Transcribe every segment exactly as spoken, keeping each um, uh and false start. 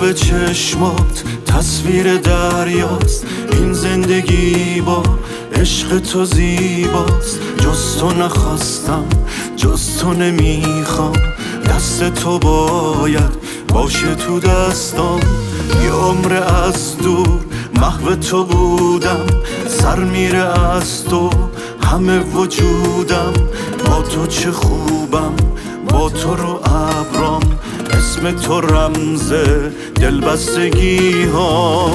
خواب چشمات تصویر دریاست، این زندگی با عشق تو زیباست. جز تو نخواستم، جز تو نمیخوام، دست تو باید باشه تو دستام. یه عمر از دور محو تو بودم، سر میره از تو همه وجودم. با تو چه خوبم، با تو رو ابرام، اسم تو رمز دلبستگی ها.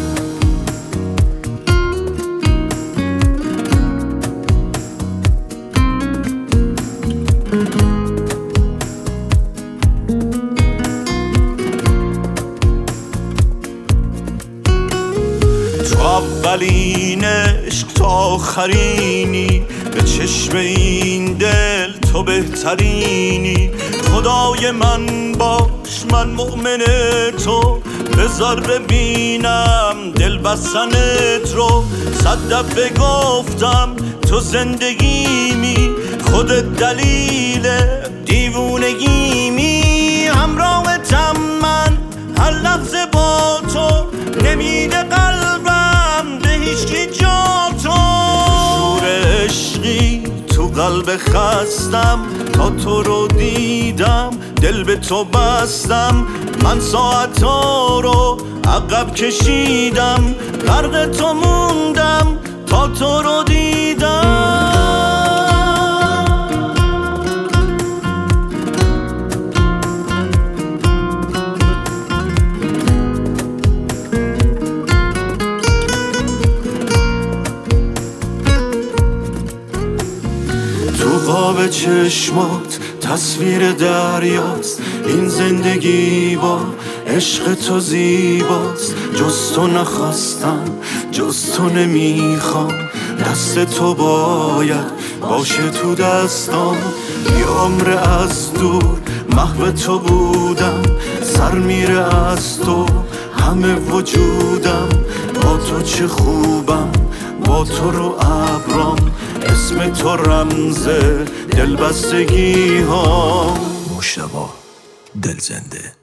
تو اولین عشق تو آخرینی، به چشم این دل تو بهترینی. خدای من باش، من مؤمن تو، بذار ببینم دل بستنت رو. صد دفعه گفتم تو زندگیمی، خودت دلیل دیوونگیمی. همراهتم من هر لحظه با تو، نمیده قلبم به هیچکی جا تو. شور عشقی تو قلب خستم، تا تو رو دیدم دل به تو بستم. من ساعتا رو عقب کشیدم، غرق تو موندم تا تو رو دیدم. تو خواب چشمات تصویر دریاست، این زندگی با عشق تو زیباست. جز تو نخواستم، جز تو نمیخوام، دست تو باید باشه تو دستام. یه عمر از دور محو تو بودم، سر میره از تو همه وجودم. با تو چه خوبم، با تو رو ابرام، اسم تو رمز دلبستگی ها. مشتبه دل زنده.